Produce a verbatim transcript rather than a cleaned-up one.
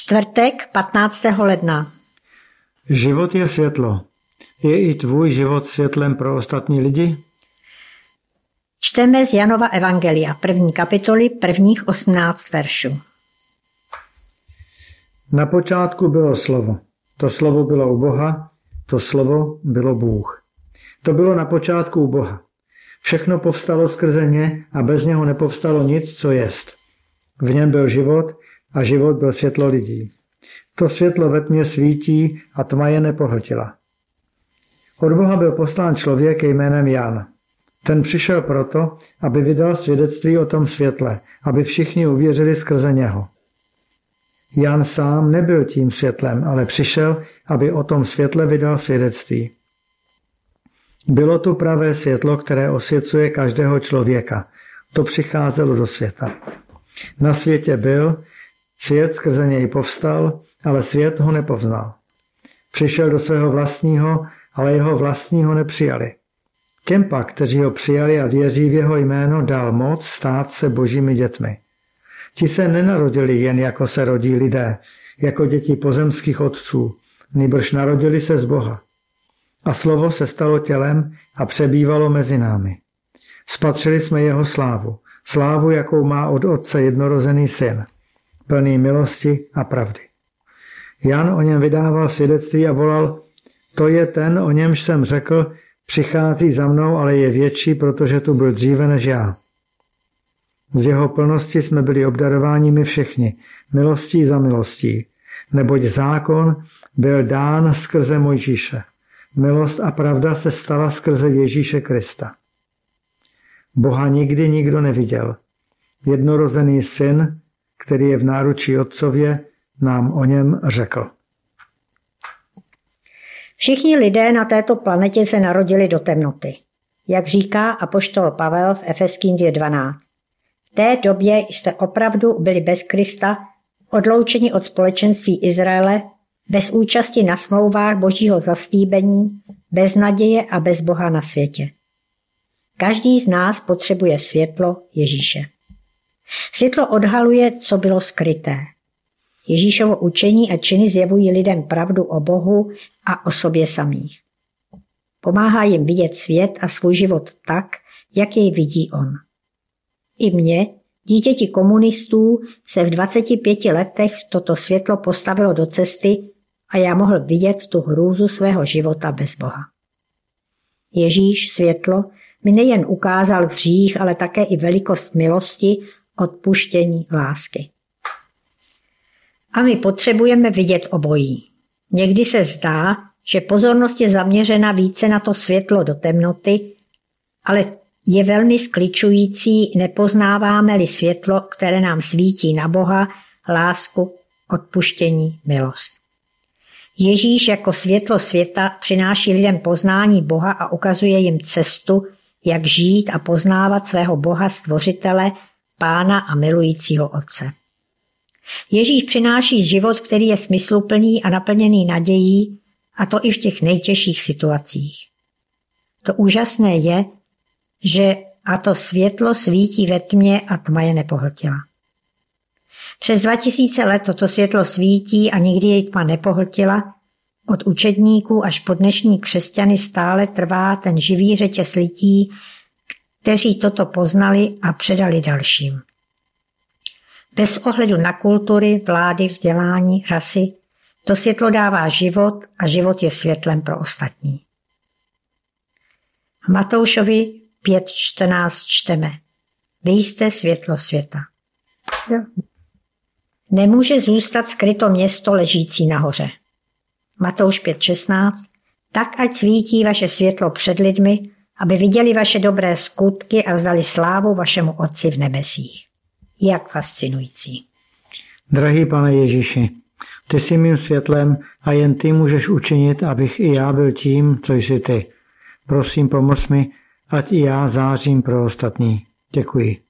Čtvrtek, patnáctého ledna. Život je světlo. Je i tvůj život světlem pro ostatní lidi? Čteme z Janova evangelia, první kapitoly, prvních osmnáct veršů. Na počátku bylo slovo. To slovo bylo u Boha, to slovo bylo Bůh. To bylo na počátku u Boha. Všechno povstalo skrze ně a bez něho nepovstalo nic, co jest. V něm byl život a život byl světlo lidí. To světlo ve tmě svítí a tma je nepohltila. Od Boha byl poslán člověk jménem Jan. Ten přišel proto, aby vydal svědectví o tom světle, aby všichni uvěřili skrze něho. Jan sám nebyl tím světlem, ale přišel, aby o tom světle vydal svědectví. Bylo tu pravé světlo, které osvěcuje každého člověka. To přicházelo do světa. Na světě byl, svět skrze něj povstal, ale svět ho nepoznal. Přišel do svého vlastního, ale jeho vlastního nepřijali. Těm pak, kteří ho přijali a věří v jeho jméno, dal moc stát se božími dětmi. Ti se nenarodili jen jako se rodí lidé, jako děti pozemských otců, nýbrž narodili se z Boha. A slovo se stalo tělem a přebývalo mezi námi. Spatřili jsme jeho slávu, slávu, jakou má od Otce jednorozený syn, plný milosti a pravdy. Jan o něm vydával svědectví a volal: to je ten, o němž jsem řekl, přichází za mnou, ale je větší, protože tu byl dříve než já. Z jeho plnosti jsme byli obdarováni my všichni, milostí za milostí, neboť zákon byl dán skrze Mojžíše. Milost a pravda se stala skrze Ježíše Krista. Boha nikdy nikdo neviděl. Jednorozený syn, který je v náručí Otcově, nám o něm řekl. Všichni lidé na této planetě se narodili do temnoty. Jak říká apoštol Pavel v Efeským dvě dvanáct. V té době jste opravdu byli bez Krista, odloučeni od společenství Izraele, bez účasti na smlouvách božího zaslíbení, bez naděje a bez Boha na světě. Každý z nás potřebuje světlo Ježíše. Světlo odhaluje, co bylo skryté. Ježíšovo učení a činy zjevují lidem pravdu o Bohu a o sobě samých. Pomáhá jim vidět svět a svůj život tak, jak jej vidí on. I mně, dítěti komunistů, se v dvaceti pěti letech toto světlo postavilo do cesty a já mohl vidět tu hrůzu svého života bez Boha. Ježíš, světlo, mi nejen ukázal hřích, ale také i velikost milosti, odpuštění, lásky. A my potřebujeme vidět obojí. Někdy se zdá, že pozornost je zaměřena více na to světlo do temnoty, ale je velmi skličující, nepoznáváme-li světlo, které nám svítí na Boha, lásku, odpuštění, milost. Ježíš jako světlo světa přináší lidem poznání Boha a ukazuje jim cestu, jak žít a poznávat svého Boha, stvořitele, Pána a milujícího Otce. Ježíš přináší život, který je smysluplný a naplněný nadějí, a to i v těch nejtěžších situacích. To úžasné je, že a to světlo svítí ve tmě a tma je nepohltila. Přes dva tisíce let toto světlo svítí a nikdy jej tma nepohltila. Od učedníků až po dnešní křesťany stále trvá ten živý řetěz lidí, kteří toto poznali a předali dalším. Bez ohledu na kultury, vlády, vzdělání, rasy, to světlo dává život a život je světlem pro ostatní. V Matoušovi pět čtrnáct čteme: Vy jste světlo světa. Nemůže zůstat skryto město ležící nahoře. Matouš pět šestnáct. Tak ať svítí vaše světlo před lidmi, aby viděli vaše dobré skutky a vzdali slávu vašemu Otci v nebesích. Jak fascinující. Drahý Pane Ježíši, ty jsi mým světlem a jen ty můžeš učinit, abych i já byl tím, co jsi ty. Prosím, pomoz mi, ať i já zářím pro ostatní. Děkuji.